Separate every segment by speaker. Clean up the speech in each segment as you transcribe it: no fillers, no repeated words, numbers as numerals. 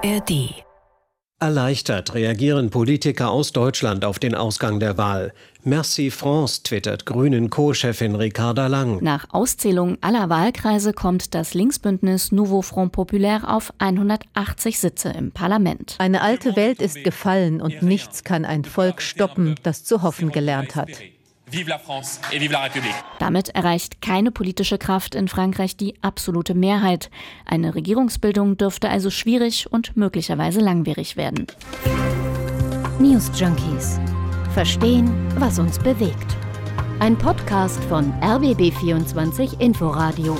Speaker 1: ARD.
Speaker 2: Erleichtert reagieren Politiker aus Deutschland auf den Ausgang der Wahl. Merci France, twittert Grünen-Co-Chefin Ricarda Lang.
Speaker 3: Nach Auszählung aller Wahlkreise kommt das Linksbündnis Nouveau Front Populaire auf 180 Sitze im Parlament.
Speaker 4: Eine alte Welt ist gefallen und nichts kann ein Volk stoppen, das zu hoffen gelernt hat.
Speaker 5: Vive la France et vive la République.
Speaker 3: Damit erreicht keine politische Kraft in Frankreich die absolute Mehrheit. Eine Regierungsbildung dürfte also schwierig und möglicherweise langwierig werden.
Speaker 4: News Junkies. Verstehen, was uns bewegt. Ein Podcast von RBB24 Inforadio.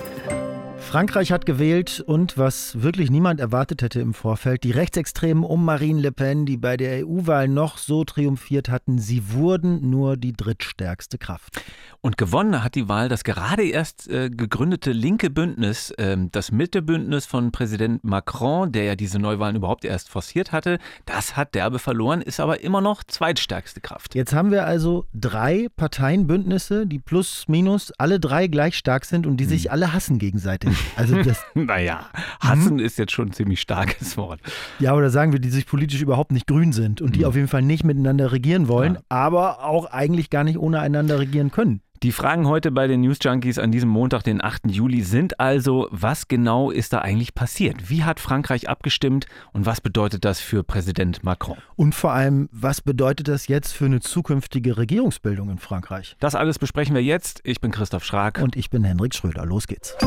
Speaker 6: Frankreich hat gewählt und, was wirklich niemand erwartet hätte im Vorfeld, die Rechtsextremen um Marine Le Pen, die bei der EU-Wahl noch so triumphiert hatten, sie wurden nur die drittstärkste Kraft.
Speaker 7: Und gewonnen hat die Wahl das gerade erst gegründete linke Bündnis, das Mitte-Bündnis von Präsident Macron, der ja diese Neuwahlen überhaupt erst forciert hatte. Das hat derbe verloren, ist aber immer noch zweitstärkste Kraft.
Speaker 6: Jetzt haben wir also 3 Parteienbündnisse, die plus minus alle 3 gleich stark sind und die sich alle hassen gegenseitig. Also das
Speaker 7: naja, hassen ist jetzt schon ein ziemlich starkes Wort.
Speaker 6: Ja, oder sagen wir, die sich politisch überhaupt nicht grün sind und die auf jeden Fall nicht miteinander regieren wollen, aber auch eigentlich gar nicht ohne einander regieren können.
Speaker 7: Die Fragen heute bei den News Junkies an diesem Montag, den 8. Juli, sind also, was genau ist da eigentlich passiert? Wie hat Frankreich abgestimmt und was bedeutet das für Präsident Macron?
Speaker 6: Und vor allem, was bedeutet das jetzt für eine zukünftige Regierungsbildung in Frankreich?
Speaker 7: Das alles besprechen wir jetzt. Ich bin Christoph Schrag.
Speaker 6: Und ich bin Hendrik Schröder. Los geht's.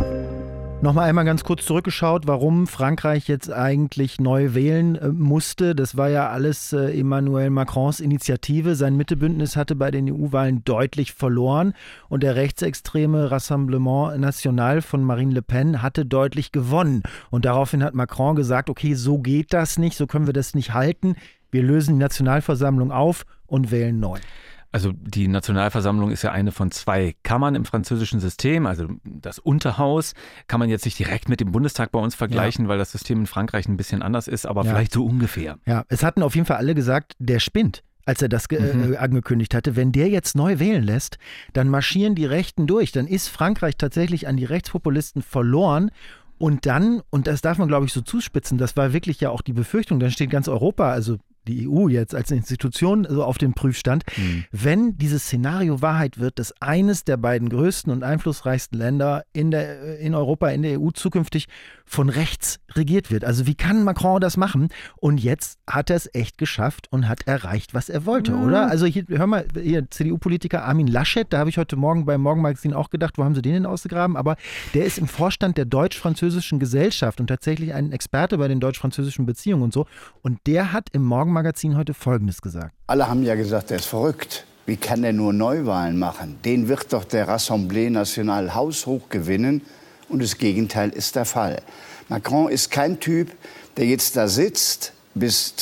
Speaker 6: Nochmal einmal ganz kurz zurückgeschaut, warum Frankreich jetzt eigentlich neu wählen musste. Das war ja alles Emmanuel Macrons Initiative. Sein Mitte-Bündnis hatte bei den EU-Wahlen deutlich verloren und der rechtsextreme Rassemblement National von Marine Le Pen hatte deutlich gewonnen. Und daraufhin hat Macron gesagt, okay, so geht das nicht, so können wir das nicht halten. Wir lösen die Nationalversammlung auf und wählen neu.
Speaker 7: Also die Nationalversammlung ist ja eine von 2 Kammern im französischen System, also das Unterhaus. Kann man jetzt nicht direkt mit dem Bundestag bei uns vergleichen, weil das System in Frankreich ein bisschen anders ist, aber vielleicht so ungefähr.
Speaker 6: Ja, es hatten auf jeden Fall alle gesagt, der spinnt, als er das angekündigt hatte. Wenn der jetzt neu wählen lässt, dann marschieren die Rechten durch. Dann ist Frankreich tatsächlich an die Rechtspopulisten verloren. Und dann, und das darf man glaube ich so zuspitzen, das war wirklich ja auch die Befürchtung, dann steht ganz Europa, also die EU jetzt als Institution so auf dem Prüfstand. Wenn dieses Szenario Wahrheit wird, dass eines der beiden größten und einflussreichsten Länder in Europa, in der EU zukünftig von rechts regiert wird. Also wie kann Macron das machen? Und jetzt hat er es echt geschafft und hat erreicht, was er wollte, oder? Also hier, hör mal, hier CDU-Politiker Armin Laschet, da habe ich heute Morgen beim Morgenmagazin auch gedacht, wo haben sie den denn ausgegraben? Aber der ist im Vorstand der deutsch-französischen Gesellschaft und tatsächlich ein Experte bei den deutsch-französischen Beziehungen und so. Und der hat im Morgenmagazin heute Folgendes gesagt.
Speaker 8: Alle haben ja gesagt, er ist verrückt. Wie kann er nur Neuwahlen machen? Den wird doch der Rassemblée Nationale haushoch gewinnen. Und das Gegenteil ist der Fall. Macron ist kein Typ, der jetzt da sitzt, bis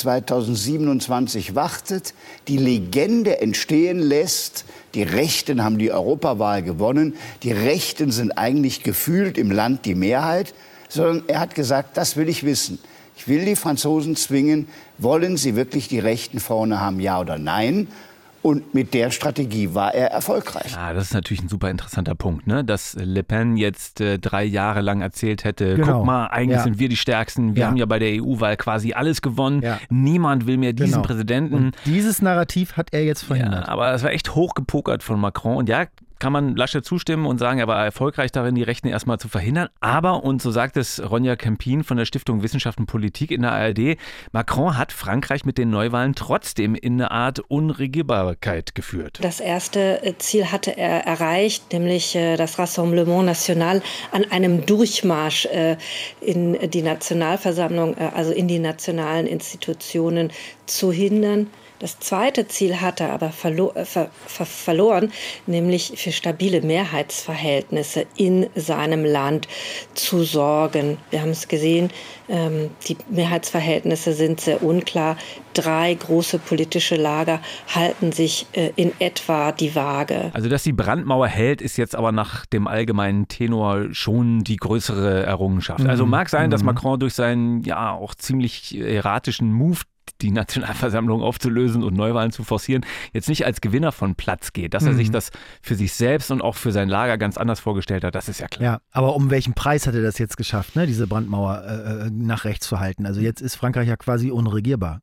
Speaker 8: 2027 wartet, die Legende entstehen lässt. Die Rechten haben die Europawahl gewonnen. Die Rechten sind eigentlich gefühlt im Land die Mehrheit. Sondern er hat gesagt, das will ich wissen. Ich will die Franzosen zwingen, wollen sie wirklich die Rechten vorne haben, ja oder nein? Und mit der Strategie war er erfolgreich.
Speaker 7: Ja, das ist natürlich ein super interessanter Punkt, ne? Dass Le Pen jetzt 3 Jahre lang erzählt hätte, guck mal, eigentlich sind wir die Stärksten, wir haben ja bei der EU-Wahl quasi alles gewonnen, niemand will mehr diesen Präsidenten.
Speaker 6: Und dieses Narrativ hat er jetzt verhindert.
Speaker 7: Ja, aber es war echt hochgepokert von Macron und ja, kann man Laschet zustimmen und sagen, er war erfolgreich darin, die Rechten erstmal zu verhindern. Aber, und so sagt es Ronja Kempin von der Stiftung Wissenschaft und Politik in der ARD, Macron hat Frankreich mit den Neuwahlen trotzdem in eine Art Unregierbarkeit geführt.
Speaker 9: Das erste Ziel hatte er erreicht, nämlich das Rassemblement National an einem Durchmarsch in die Nationalversammlung, also in die nationalen Institutionen zu hindern. Das zweite Ziel hat er aber verloren, nämlich für stabile Mehrheitsverhältnisse in seinem Land zu sorgen. Wir haben es gesehen, die Mehrheitsverhältnisse sind sehr unklar. 3 große politische Lager halten sich in etwa die Waage.
Speaker 7: Also, dass die Brandmauer hält, ist jetzt aber nach dem allgemeinen Tenor schon die größere Errungenschaft. Also mag sein, dass Macron durch seinen ja auch ziemlich erratischen Move die Nationalversammlung aufzulösen und Neuwahlen zu forcieren, jetzt nicht als Gewinner von Platz geht. Dass er sich das für sich selbst und auch für sein Lager ganz anders vorgestellt hat, das ist ja klar.
Speaker 6: Ja, aber um welchen Preis hat er das jetzt geschafft, ne, diese Brandmauer nach rechts zu halten? Also jetzt ist Frankreich ja quasi unregierbar.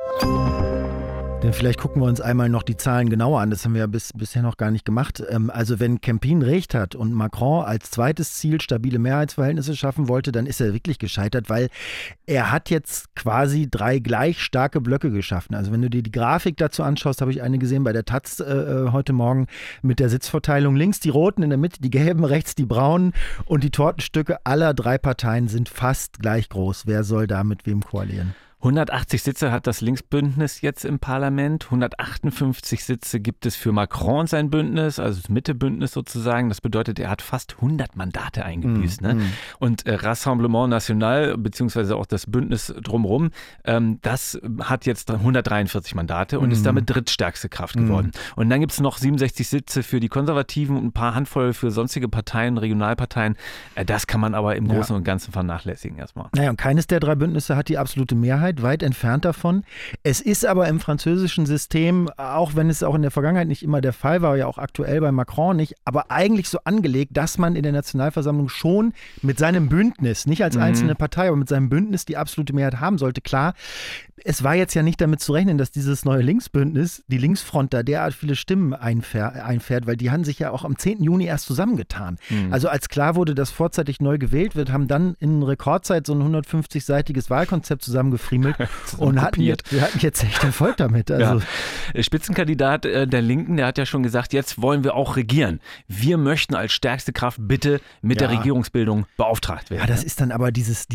Speaker 6: Denn vielleicht gucken wir uns einmal noch die Zahlen genauer an. Das haben wir ja bisher noch gar nicht gemacht. Also wenn Kempin recht hat und Macron als zweites Ziel stabile Mehrheitsverhältnisse schaffen wollte, dann ist er wirklich gescheitert, weil er hat jetzt quasi 3 gleich starke Blöcke geschaffen. Also wenn du dir die Grafik dazu anschaust, habe ich eine gesehen bei der Taz heute Morgen mit der Sitzverteilung. Links die Roten, in der Mitte die Gelben, rechts die Braunen und die Tortenstücke aller 3 Parteien sind fast gleich groß. Wer soll da mit wem koalieren?
Speaker 7: 180 Sitze hat das Linksbündnis jetzt im Parlament, 158 Sitze gibt es für Macron und sein Bündnis, also das Mittebündnis sozusagen. Das bedeutet, er hat fast 100 Mandate eingebüßt. Ne? Und Rassemblement National, beziehungsweise auch das Bündnis drumherum, das hat jetzt 143 Mandate und ist damit drittstärkste Kraft geworden. Und dann gibt es noch 67 Sitze für die Konservativen und ein paar Handvoll für sonstige Parteien, Regionalparteien. Das kann man aber im Großen und Ganzen vernachlässigen erstmal.
Speaker 6: Naja, und keines der 3 Bündnisse hat die absolute Mehrheit, weit entfernt davon. Es ist aber im französischen System, auch wenn es auch in der Vergangenheit nicht immer der Fall war, ja auch aktuell bei Macron nicht, aber eigentlich so angelegt, dass man in der Nationalversammlung schon mit seinem Bündnis, nicht als einzelne Partei, aber mit seinem Bündnis die absolute Mehrheit haben sollte. Klar, es war jetzt ja nicht damit zu rechnen, dass dieses neue Linksbündnis, die Linksfront, da derart viele Stimmen einfährt, weil die haben sich ja auch am 10. Juni erst zusammengetan. Also als klar wurde, dass vorzeitig neu gewählt wird, haben dann in Rekordzeit so ein 150-seitiges Wahlkonzept zusammengefriemelt und hatten jetzt echt Erfolg damit. Also.
Speaker 7: Ja. Spitzenkandidat der Linken, der hat ja schon gesagt, jetzt wollen wir auch regieren. Wir möchten als stärkste Kraft bitte mit der Regierungsbildung beauftragt werden.
Speaker 6: Ja, das ist dann aber dieses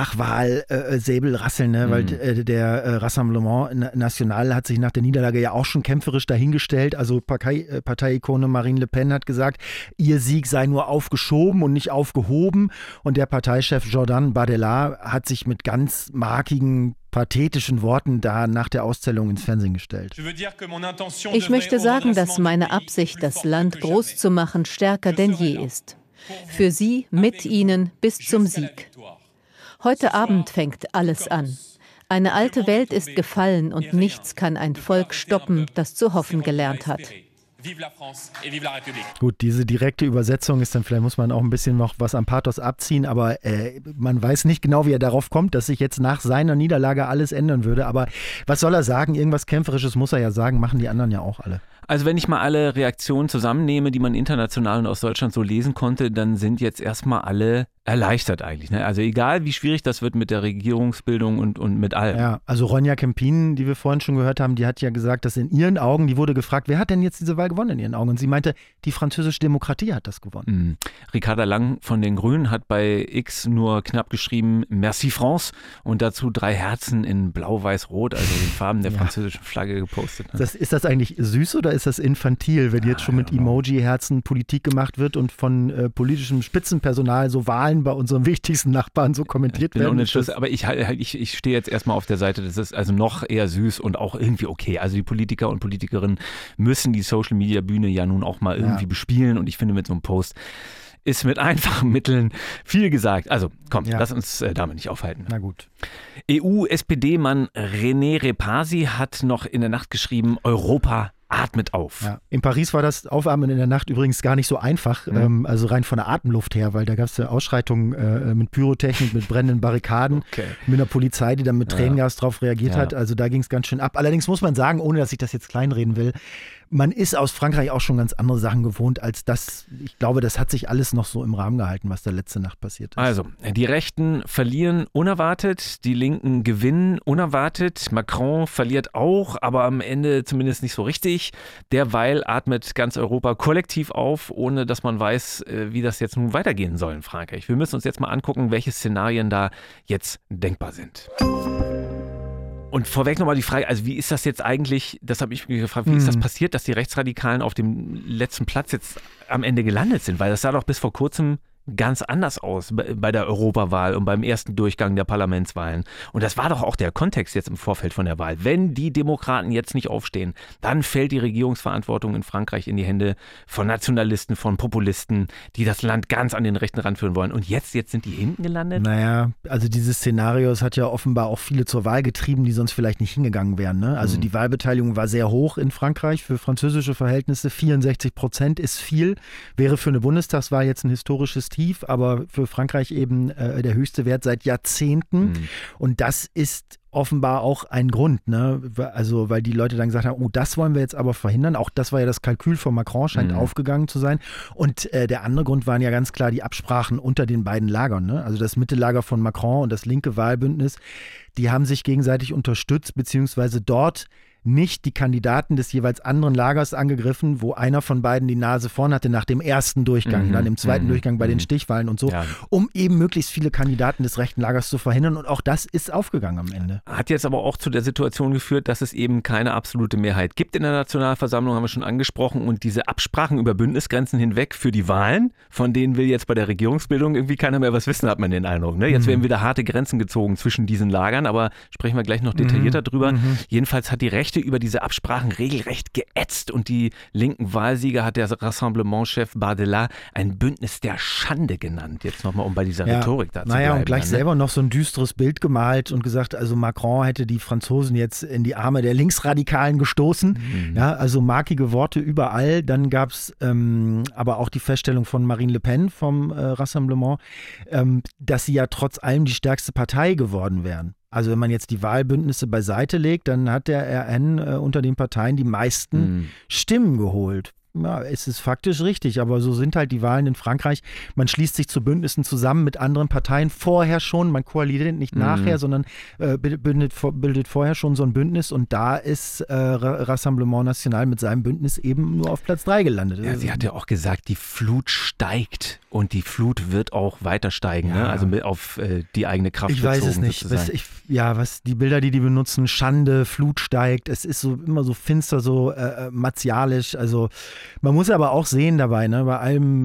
Speaker 6: Nachwahl-Säbelrasseln, ne? Weil der Rassemblement National hat sich nach der Niederlage ja auch schon kämpferisch dahingestellt. Also Parteiikone Marine Le Pen hat gesagt, ihr Sieg sei nur aufgeschoben und nicht aufgehoben. Und der Parteichef Jordan Bardella hat sich mit ganz markigen, pathetischen Worten da nach der Auszählung ins Fernsehen gestellt.
Speaker 4: Ich möchte sagen, dass meine Absicht, das Land groß zu machen, stärker denn je ist. Für Sie, mit Ihnen, bis zum Sieg. Heute Abend fängt alles an. Eine alte Welt ist gefallen und nichts kann ein Volk stoppen, das zu hoffen gelernt hat.
Speaker 6: Gut, diese direkte Übersetzung ist dann, vielleicht muss man auch ein bisschen noch was am Pathos abziehen, aber man weiß nicht genau, wie er darauf kommt, dass sich jetzt nach seiner Niederlage alles ändern würde. Aber was soll er sagen? Irgendwas Kämpferisches muss er ja sagen, machen die anderen ja auch alle.
Speaker 7: Also wenn ich mal alle Reaktionen zusammennehme, die man international und aus Deutschland so lesen konnte, dann sind jetzt erstmal alle erleichtert eigentlich. Ne? Also egal, wie schwierig das wird mit der Regierungsbildung und mit allem.
Speaker 6: Ja, also Ronja Kempin, die wir vorhin schon gehört haben, die hat ja gesagt, dass in ihren Augen, die wurde gefragt, wer hat denn jetzt diese Wahl gewonnen in ihren Augen? Und sie meinte, die französische Demokratie hat das gewonnen.
Speaker 7: Ricarda Lang von den Grünen hat bei X nur knapp geschrieben, Merci France, und dazu 3 Herzen in Blau-Weiß-Rot, also den Farben der französischen Flagge gepostet. Ne?
Speaker 6: Ist das eigentlich süß oder ist das infantil, wenn jetzt schon mit Emoji-Herzen Politik gemacht wird und von politischem Spitzenpersonal so Wahlen bei unseren wichtigsten Nachbarn so kommentiert werden?
Speaker 7: Aber ich stehe jetzt erstmal auf der Seite, das ist also noch eher süß und auch irgendwie okay. Also die Politiker und Politikerinnen müssen die Social-Media-Bühne ja nun auch mal irgendwie bespielen, und ich finde, mit so einem Post ist mit einfachen Mitteln viel gesagt. Also komm, lass uns damit nicht aufhalten.
Speaker 6: Na gut.
Speaker 7: EU-SPD-Mann René Repasi hat noch in der Nacht geschrieben, Europa atmet auf.
Speaker 6: Ja. In Paris war das Aufatmen in der Nacht übrigens gar nicht so einfach, also rein von der Atemluft her, weil da gab es ja Ausschreitungen mit Pyrotechnik, mit brennenden Barrikaden, mit einer Polizei, die dann mit Tränengas drauf reagiert hat. Also da ging es ganz schön ab. Allerdings muss man sagen, ohne dass ich das jetzt kleinreden will, man ist aus Frankreich auch schon ganz andere Sachen gewohnt als das. Ich glaube, das hat sich alles noch so im Rahmen gehalten, was da letzte Nacht passiert ist.
Speaker 7: Also, die Rechten verlieren unerwartet, die Linken gewinnen unerwartet. Macron verliert auch, aber am Ende zumindest nicht so richtig. Derweil atmet ganz Europa kollektiv auf, ohne dass man weiß, wie das jetzt nun weitergehen soll in Frankreich. Wir müssen uns jetzt mal angucken, welche Szenarien da jetzt denkbar sind. Und vorweg nochmal die Frage, also wie ist das jetzt eigentlich, das habe ich mich gefragt, wie ist das passiert, dass die Rechtsradikalen auf dem letzten Platz jetzt am Ende gelandet sind? Weil das sah doch bis vor kurzem ganz anders aus bei der Europawahl und beim ersten Durchgang der Parlamentswahlen. Und das war doch auch der Kontext jetzt im Vorfeld von der Wahl. Wenn die Demokraten jetzt nicht aufstehen, dann fällt die Regierungsverantwortung in Frankreich in die Hände von Nationalisten, von Populisten, die das Land ganz an den rechten Rand führen wollen. Und jetzt sind die hinten gelandet?
Speaker 6: Naja, also dieses Szenario, es hat ja offenbar auch viele zur Wahl getrieben, die sonst vielleicht nicht hingegangen wären. Ne? Also die Wahlbeteiligung war sehr hoch in Frankreich für französische Verhältnisse. 64% ist viel, wäre für eine Bundestagswahl jetzt ein historisches Tief, aber für Frankreich eben der höchste Wert seit Jahrzehnten. Und das ist offenbar auch ein Grund, ne? Also weil die Leute dann gesagt haben, oh, das wollen wir jetzt aber verhindern. Auch das war ja das Kalkül von Macron, scheint aufgegangen zu sein. Und der andere Grund waren ja ganz klar die Absprachen unter den beiden Lagern. Ne? Also das Mittellager von Macron und das linke Wahlbündnis, die haben sich gegenseitig unterstützt, beziehungsweise dort nicht die Kandidaten des jeweils anderen Lagers angegriffen, wo einer von beiden die Nase vorn hatte nach dem ersten Durchgang, dann im zweiten Durchgang bei den Stichwahlen und so, um eben möglichst viele Kandidaten des rechten Lagers zu verhindern. Und auch das ist aufgegangen am Ende.
Speaker 7: Hat jetzt aber auch zu der Situation geführt, dass es eben keine absolute Mehrheit gibt in der Nationalversammlung, haben wir schon angesprochen. Und diese Absprachen über Bündnisgrenzen hinweg für die Wahlen, von denen will jetzt bei der Regierungsbildung irgendwie keiner mehr was wissen, hat man den Eindruck. Ne? Jetzt werden wieder harte Grenzen gezogen zwischen diesen Lagern, aber sprechen wir gleich noch detaillierter drüber. Jedenfalls hat die Rechte über diese Absprachen regelrecht geätzt und die linken Wahlsieger hat der Rassemblement-Chef Bardella ein Bündnis der Schande genannt. Jetzt nochmal, um bei dieser Rhetorik da zu bleiben.
Speaker 6: Und gleich selber noch so ein düsteres Bild gemalt und gesagt, also Macron hätte die Franzosen jetzt in die Arme der Linksradikalen gestoßen. Ja, also markige Worte überall. Dann gab es aber auch die Feststellung von Marine Le Pen vom Rassemblement, dass sie ja trotz allem die stärkste Partei geworden wären. Also wenn man jetzt die Wahlbündnisse beiseite legt, dann hat der RN unter den Parteien die meisten Stimmen geholt. Ja, es ist faktisch richtig, aber so sind halt die Wahlen in Frankreich. Man schließt sich zu Bündnissen zusammen mit anderen Parteien vorher schon. Man koaliert nicht nachher, sondern bildet vorher schon so ein Bündnis. Und da ist Rassemblement National mit seinem Bündnis eben nur auf Platz 3 gelandet.
Speaker 7: Ja, sie hat ja auch gesagt, die Flut steigt und die Flut wird auch weiter steigen. Ne? Also auf die eigene Kraft
Speaker 6: bezogen. Ich weiß es nicht. Was die Bilder, die benutzen, Schande, Flut steigt. Es ist so immer so finster, so martialisch. Also man muss aber auch sehen dabei, ne, bei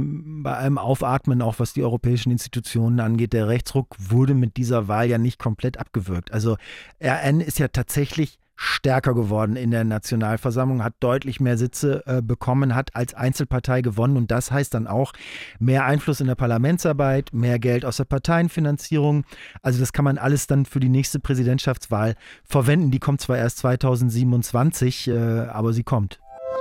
Speaker 6: allem Aufatmen, auch was die europäischen Institutionen angeht, der Rechtsruck wurde mit dieser Wahl ja nicht komplett abgewürgt. Also RN ist ja tatsächlich stärker geworden in der Nationalversammlung, hat deutlich mehr Sitze bekommen, hat als Einzelpartei gewonnen und das heißt dann auch mehr Einfluss in der Parlamentsarbeit, mehr Geld aus der Parteienfinanzierung. Also das kann man alles dann für die nächste Präsidentschaftswahl verwenden. Die kommt zwar erst 2027, aber sie kommt.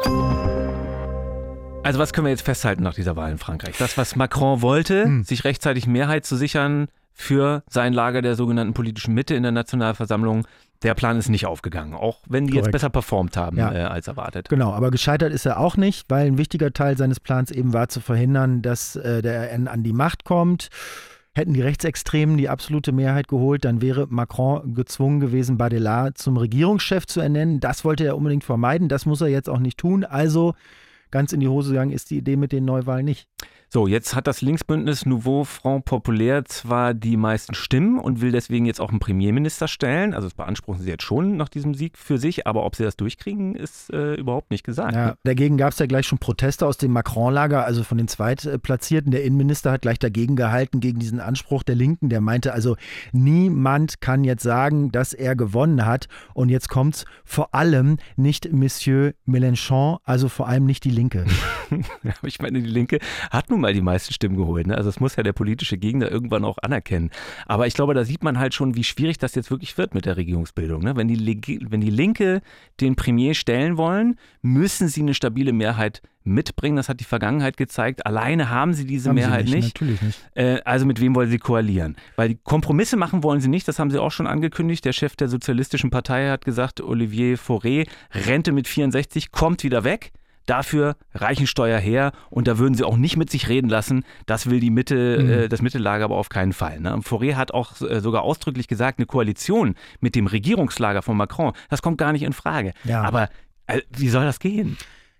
Speaker 7: Also was können wir jetzt festhalten nach dieser Wahl in Frankreich? Das, was Macron wollte, sich rechtzeitig Mehrheit zu sichern für sein Lager der sogenannten politischen Mitte in der Nationalversammlung, der Plan ist nicht aufgegangen, auch wenn die jetzt besser performt haben als erwartet.
Speaker 6: Genau, aber gescheitert ist er auch nicht, weil ein wichtiger Teil seines Plans eben war zu verhindern, dass der RN an die Macht kommt. Hätten die Rechtsextremen die absolute Mehrheit geholt, dann wäre Macron gezwungen gewesen, Bardella zum Regierungschef zu ernennen. Das wollte er unbedingt vermeiden, das muss er jetzt auch nicht tun. Also ganz in die Hose gegangen ist die Idee mit den Neuwahlen nicht.
Speaker 7: So, jetzt hat das Linksbündnis Nouveau Front Populaire zwar die meisten Stimmen und will deswegen jetzt auch einen Premierminister stellen. Also das beanspruchen sie jetzt schon nach diesem Sieg für sich, aber ob sie das durchkriegen, ist überhaupt nicht gesagt.
Speaker 6: Ja, dagegen gab es ja gleich schon Proteste aus dem Macron-Lager, also von den Zweitplatzierten. Der Innenminister hat gleich dagegen gehalten, gegen diesen Anspruch der Linken. Der meinte also, niemand kann jetzt sagen, dass er gewonnen hat. Und jetzt kommt's, vor allem nicht Monsieur Mélenchon, also vor allem nicht die Linke.
Speaker 7: Ich meine, die Linke hat nun mal die meisten Stimmen geholt. Ne? Also das muss ja der politische Gegner irgendwann auch anerkennen. Aber ich glaube, da sieht man halt schon, wie schwierig das jetzt wirklich wird mit der Regierungsbildung. Ne? Wenn die Linke den Premier stellen wollen, müssen sie eine stabile Mehrheit mitbringen. Das hat die Vergangenheit gezeigt. Alleine haben sie diese Mehrheit nicht.
Speaker 6: Natürlich nicht.
Speaker 7: Also mit wem wollen sie koalieren? Weil die Kompromisse machen wollen sie nicht. Das haben sie auch schon angekündigt. Der Chef der Sozialistischen Partei hat gesagt, Olivier Fauré, Rente mit 64 kommt wieder weg. Dafür Reichensteuer her und da würden sie auch nicht mit sich reden lassen. Das will die Mitte, das Mittellager aber auf keinen Fall. Ne? Fauré hat auch sogar ausdrücklich gesagt, eine Koalition mit dem Regierungslager von Macron, das kommt gar nicht in Frage.
Speaker 6: Ja.
Speaker 7: Aber wie soll das gehen?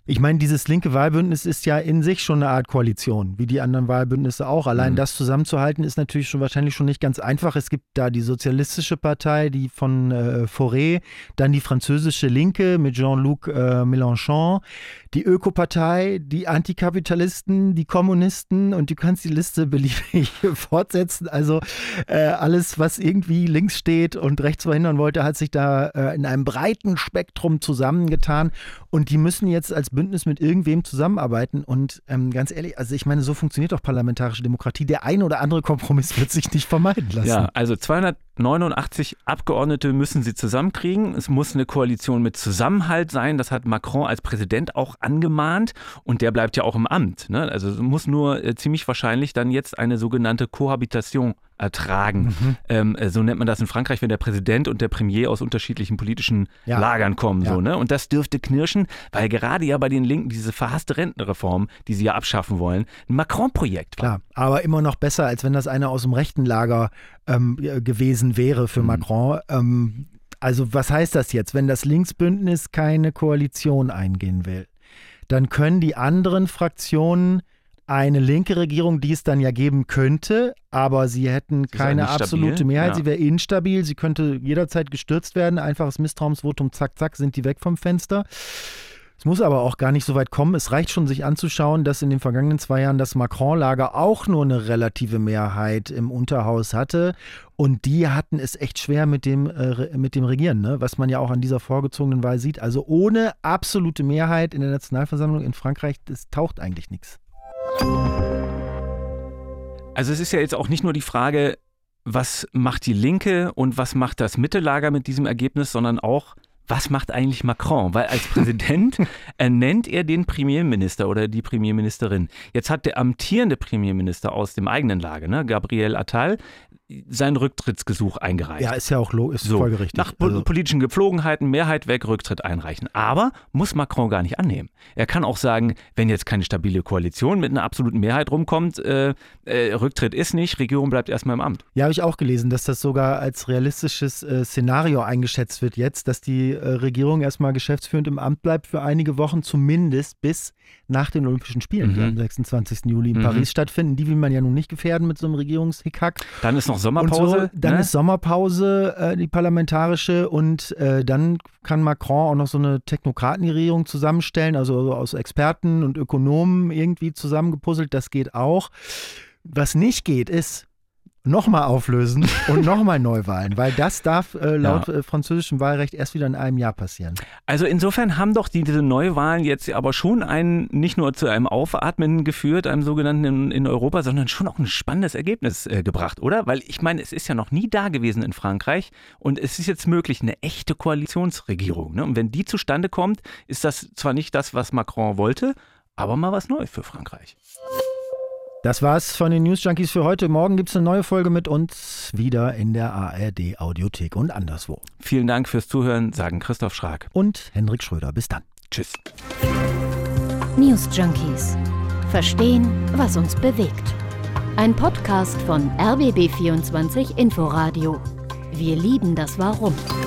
Speaker 6: Ich meine, dieses linke Wahlbündnis ist ja in sich schon eine Art Koalition, wie die anderen Wahlbündnisse auch. Allein das zusammenzuhalten ist natürlich wahrscheinlich schon nicht ganz einfach. Es gibt da die Sozialistische Partei, die von Fauré, dann die französische Linke mit Jean-Luc Mélenchon, die Ökopartei, die Antikapitalisten, die Kommunisten und du kannst die Liste beliebig fortsetzen. Also alles, was irgendwie links steht und rechts verhindern wollte, hat sich da in einem breiten Spektrum zusammengetan und die müssen jetzt als Bündnis mit irgendwem zusammenarbeiten und ganz ehrlich, also ich meine, so funktioniert doch parlamentarische Demokratie. Der ein oder andere Kompromiss wird sich nicht vermeiden lassen.
Speaker 7: Ja, also 289 Abgeordnete müssen sie zusammenkriegen. Es muss eine Koalition mit Zusammenhalt sein. Das hat Macron als Präsident auch angemahnt und der bleibt ja auch im Amt. Ne? Also es muss nur ziemlich wahrscheinlich dann jetzt eine sogenannte Cohabitation ertragen. So nennt man das in Frankreich, wenn der Präsident und der Premier aus unterschiedlichen politischen Lagern kommen. So, ne? Und das dürfte knirschen, weil gerade ja bei den Linken diese verhasste Rentenreform, die sie ja abschaffen wollen, ein Macron-Projekt war.
Speaker 6: Klar, aber immer noch besser, als wenn das einer aus dem rechten Lager gewesen wäre für Macron. Also was heißt das jetzt? Wenn das Linksbündnis keine Koalition eingehen will, dann können die anderen Fraktionen eine linke Regierung, die es dann ja geben könnte, aber sie hätten keine absolute Mehrheit, sie wäre instabil, sie könnte jederzeit gestürzt werden, einfaches Misstrauensvotum, zack, zack, sind die weg vom Fenster. Es muss aber auch gar nicht so weit kommen. Es reicht schon, sich anzuschauen, dass in den vergangenen 2 Jahren das Macron-Lager auch nur eine relative Mehrheit im Unterhaus hatte. Und die hatten es echt schwer mit dem Regieren, ne? Was man ja auch an dieser vorgezogenen Wahl sieht. Also ohne absolute Mehrheit in der Nationalversammlung in Frankreich, das taucht eigentlich nichts.
Speaker 7: Also es ist ja jetzt auch nicht nur die Frage, was macht die Linke und was macht das Mittellager mit diesem Ergebnis, sondern auch, was macht eigentlich Macron? Weil als Präsident ernennt er den Premierminister oder die Premierministerin. Jetzt hat der amtierende Premierminister aus dem eigenen Lager, ne, Gabriel Attal, sein Rücktrittsgesuch eingereicht.
Speaker 6: Ja, ist ja auch ist folgerichtig.
Speaker 7: Nach politischen Gepflogenheiten, Mehrheit weg, Rücktritt einreichen. Aber muss Macron gar nicht annehmen. Er kann auch sagen, wenn jetzt keine stabile Koalition mit einer absoluten Mehrheit rumkommt, Rücktritt ist nicht, Regierung bleibt erstmal im Amt.
Speaker 6: Ja, habe ich auch gelesen, dass das sogar als realistisches Szenario eingeschätzt wird jetzt, dass die Regierung erstmal geschäftsführend im Amt bleibt für einige Wochen, zumindest bis nach den Olympischen Spielen, die am 26. Juli in Paris stattfinden. Die will man ja nun nicht gefährden mit so einem Regierungshickhack.
Speaker 7: Dann ist noch Sommerpause.
Speaker 6: So, dann ist Sommerpause, die parlamentarische, und dann kann Macron auch noch so eine Technokratenregierung zusammenstellen, also aus Experten und Ökonomen irgendwie zusammengepuzzelt, das geht auch. Was nicht geht, ist nochmal auflösen und nochmal Neuwahlen, weil das darf laut französischem Wahlrecht erst wieder in einem Jahr passieren.
Speaker 7: Also insofern haben doch diese Neuwahlen jetzt aber schon nicht nur zu einem Aufatmen geführt, einem sogenannten in Europa, sondern schon auch ein spannendes Ergebnis gebracht, oder? Weil ich meine, es ist ja noch nie da gewesen in Frankreich und es ist jetzt möglich, eine echte Koalitionsregierung. Ne? Und wenn die zustande kommt, ist das zwar nicht das, was Macron wollte, aber mal was Neues für Frankreich.
Speaker 6: Das war's von den News Junkies für heute. Morgen gibt's eine neue Folge mit uns wieder in der ARD Audiothek und anderswo.
Speaker 7: Vielen Dank fürs Zuhören, sagen Christoph Schrag
Speaker 6: und Hendrik Schröder. Bis dann.
Speaker 7: Tschüss.
Speaker 1: News Junkies. Verstehen, was uns bewegt. Ein Podcast von RBB24 Inforadio. Wir lieben das Warum.